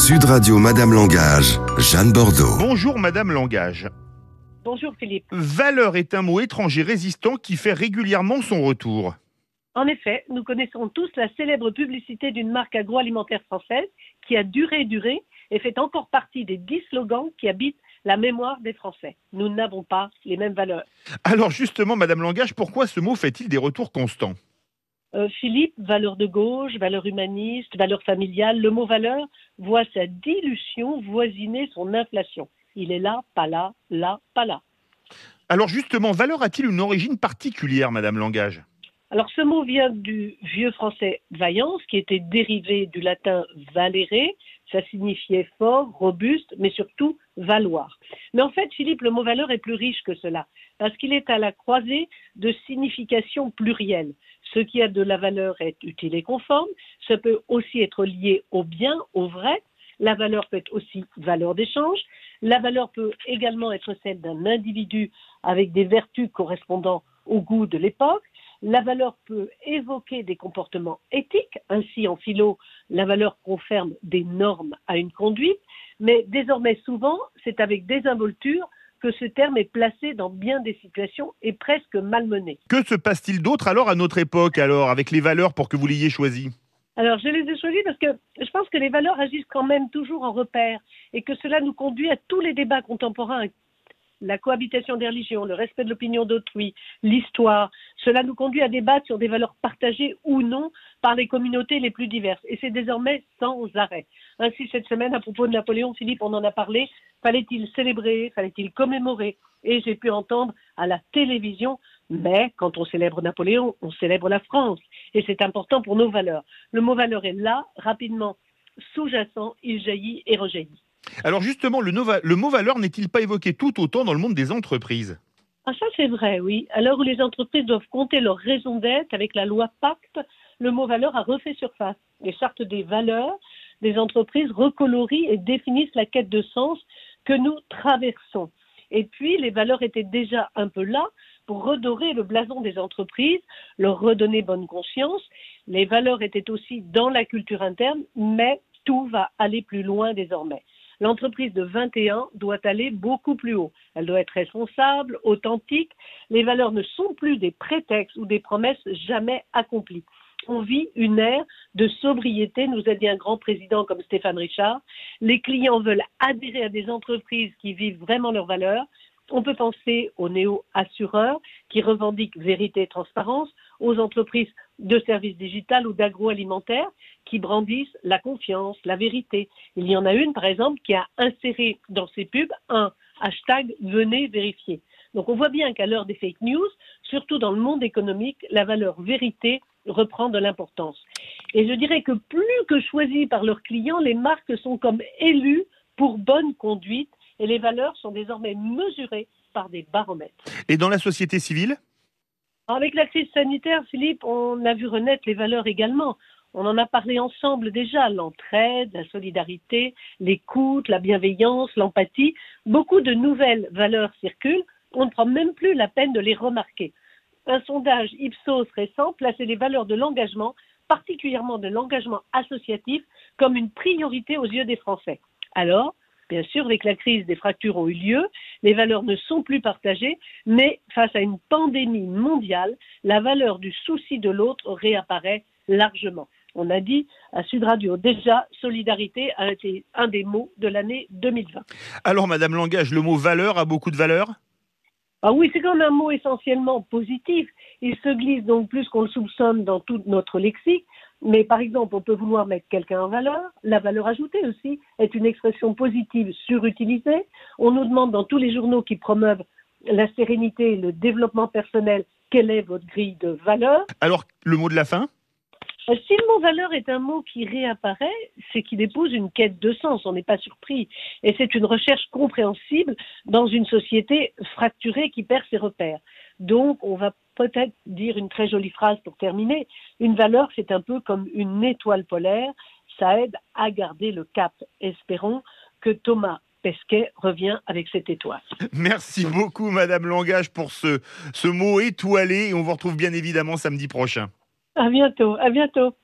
Sud Radio Madame Langage, Jeanne Bordeaux. Bonjour Madame Langage. Bonjour Philippe. Valeur est un mot étranger résistant qui fait régulièrement son retour. En effet, nous connaissons tous la célèbre publicité d'une marque agroalimentaire française qui a duré et fait encore partie des 10 slogans qui habitent la mémoire des Français. Nous n'avons pas les mêmes valeurs. Alors justement Madame Langage, pourquoi ce mot fait-il des retours constants ? Philippe, valeur de gauche, valeur humaniste, valeur familiale, le mot valeur voit sa dilution voisiner son inflation. Il est là, pas là, pas là. Alors justement, valeur a-t-il une origine particulière Madame Langage ? Alors ce mot vient du vieux français vaillance, qui était dérivé du latin valere. Ça signifiait fort, robuste, mais surtout valoir. Mais en fait, Philippe, le mot valeur est plus riche que cela, parce qu'il est à la croisée de significations plurielles. Ce qui a de la valeur est utile et conforme. Ça peut aussi être lié au bien, au vrai. La valeur peut être aussi valeur d'échange. La valeur peut également être celle d'un individu avec des vertus correspondant au goût de l'époque. La valeur peut évoquer des comportements éthiques. Ainsi, en philo, la valeur confirme des normes à une conduite. Mais désormais, souvent, c'est avec désinvolture que ce terme est placé dans bien des situations et presque malmené. Que se passe-t-il d'autre alors à notre époque, avec les valeurs pour que vous l'ayez choisi ? Alors, je les ai choisis parce que je pense que les valeurs agissent quand même toujours en repère et que cela nous conduit à tous les débats contemporains. La cohabitation des religions, le respect de l'opinion d'autrui, l'histoire, cela nous conduit à débattre sur des valeurs partagées ou non par les communautés les plus diverses. Et c'est désormais sans arrêt. Ainsi, cette semaine, à propos de Napoléon, Philippe, on en a parlé, fallait-il célébrer, fallait-il commémorer ? Et j'ai pu entendre à la télévision, mais quand on célèbre Napoléon, on célèbre la France. Et c'est important pour nos valeurs. Le mot valeur est là, rapidement sous-jacent, il jaillit et rejaillit. Alors justement, le mot valeur n'est-il pas évoqué tout autant dans le monde des entreprises ? Ah, ça c'est vrai, oui. À l'heure où les entreprises doivent compter leur raison d'être avec la loi Pacte, le mot valeur a refait surface. Les chartes des valeurs des entreprises recolorient et définissent la quête de sens que nous traversons. Et puis, les valeurs étaient déjà un peu là pour redorer le blason des entreprises, leur redonner bonne conscience. Les valeurs étaient aussi dans la culture interne, mais tout va aller plus loin désormais. L'entreprise de 21 doit aller beaucoup plus haut. Elle doit être responsable, authentique. Les valeurs ne sont plus des prétextes ou des promesses jamais accomplies. On vit une ère de sobriété, nous a dit un grand président comme Stéphane Richard. Les clients veulent adhérer à des entreprises qui vivent vraiment leurs valeurs. On peut penser aux néo-assureurs qui revendiquent vérité et transparence, aux entreprises de services digital ou d'agroalimentaire qui brandissent la confiance, la vérité. Il y en a une, par exemple, qui a inséré dans ses pubs un hashtag « Venez vérifier ». Donc on voit bien qu'à l'heure des fake news, surtout dans le monde économique, la valeur vérité reprend de l'importance. Et je dirais que plus que choisies par leurs clients, les marques sont comme élues pour bonne conduite et les valeurs sont désormais mesurées par des baromètres. Et dans la société civile ? Avec la crise sanitaire, Philippe, on a vu renaître les valeurs également. On en a parlé ensemble déjà, l'entraide, la solidarité, l'écoute, la bienveillance, l'empathie. Beaucoup de nouvelles valeurs circulent, on ne prend même plus la peine de les remarquer. Un sondage Ipsos récent plaçait les valeurs de l'engagement, particulièrement de l'engagement associatif, comme une priorité aux yeux des Français. Alors, bien sûr, avec la crise, des fractures ont eu lieu, les valeurs ne sont plus partagées, mais face à une pandémie mondiale, la valeur du souci de l'autre réapparaît largement. On a dit à Sud Radio déjà, solidarité a été un des mots de l'année 2020. Alors Madame Langage, le mot valeur a beaucoup de valeur ? Ah oui, c'est quand même un mot essentiellement positif. Il se glisse donc plus qu'on le soupçonne dans tout notre lexique. Mais par exemple, on peut vouloir mettre quelqu'un en valeur. La valeur ajoutée aussi est une expression positive surutilisée. On nous demande dans tous les journaux qui promeuvent la sérénité et le développement personnel, quelle est votre grille de valeur ? Alors, le mot de la fin ? Si le mot valeur est un mot qui réapparaît, c'est qu'il épouse une quête de sens, on n'est pas surpris. Et c'est une recherche compréhensible dans une société fracturée qui perd ses repères. Donc, on va peut-être dire une très jolie phrase pour terminer. Une valeur, c'est un peu comme une étoile polaire, ça aide à garder le cap. Espérons que Thomas Pesquet revient avec cette étoile. Merci beaucoup Madame Langage pour ce mot étoilé et on vous retrouve bien évidemment samedi prochain. À bientôt, à bientôt.